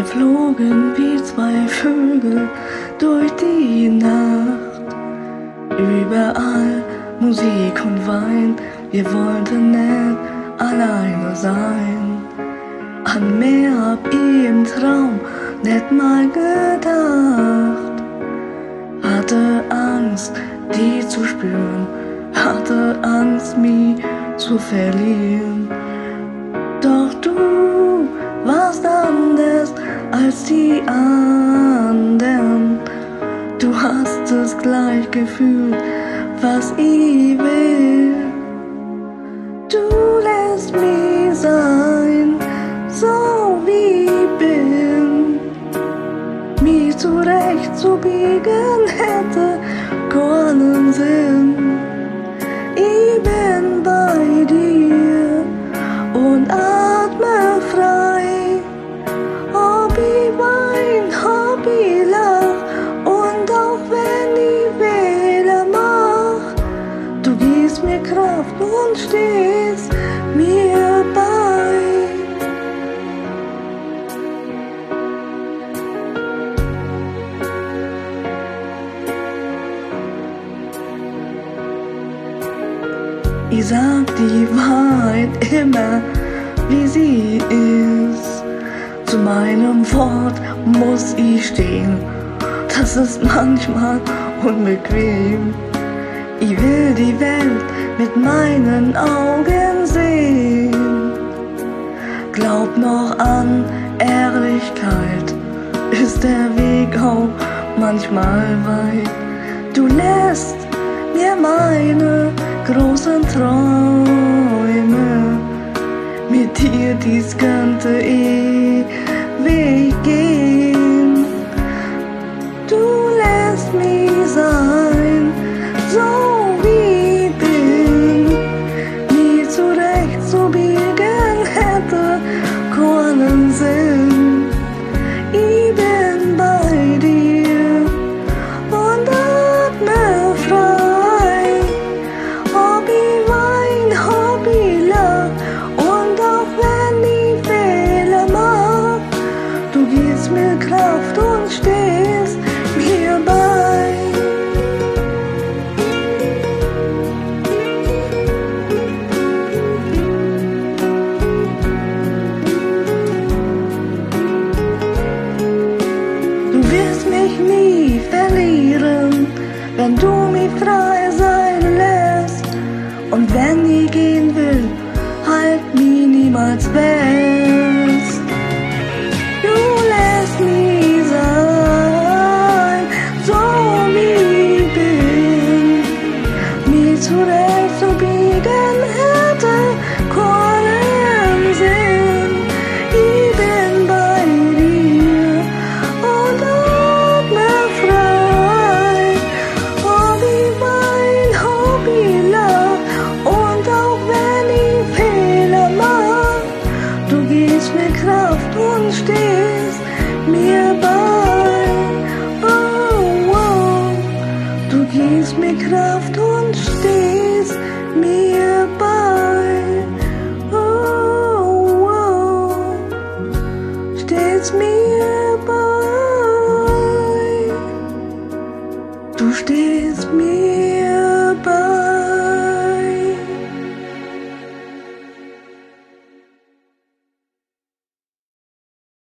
flogen wie zwei Vögel durch die Nacht. Überall Musik und Wein, wir wollten nicht alleine sein. An mehr hab ich im Traum nicht mal gedacht. Hatte Angst, die zu spüren, hatte Angst, mich zu verlieren. Doch du warst anders als die anderen. Du hast es gleich gefühlt, was ich will. Du lässt mich sein, so wie ich bin. Mich zurechtzubiegen hätte keinen Sinn. Ich bin bei dir und atme frei. Ob ich wein, ob ich lach, und auch wenn ich Fehler mach, du gibst mir Kraft und stehst mir bei. Ich sag die Wahrheit immer, wie sie ist. Zu meinem Wort muss ich stehen. Das ist manchmal unbequem. Ich will die Welt mit meinen Augen sehen. Glaub noch an Ehrlichkeit, ist der Weg auch manchmal weit. Du lässt mir meine großen Träume, mit dir dies könnte ewig gehen. Du lässt mich sein, so wie ich bin. Mich zurechtzubiegen hätte keinen Sinn. Ich bin bei dir und atme frei. Ob ich wein, ob ich lach, und auch wenn ich Fehler mach, du gibst mir Kraft und stehst mir bei. Du wirst mich nie verlieren, wenn du mich frei sein lässt. Und wenn ich gehen will, halt mich niemals fest. Du lässt mich sein, so wie ich bin. Mich zurechtzubiegen hätte keinen Sinn. Ich bin bei dir und atme frei. Ob ich wein, ob ich lach, und auch wenn ich Fehler mach, du gibst mir Kraft und stehst mir bei. Oh, oh. Du gibst mir Kraft und stehst mir bei. Oh, oh. Stehst mir bei. Du stehst mir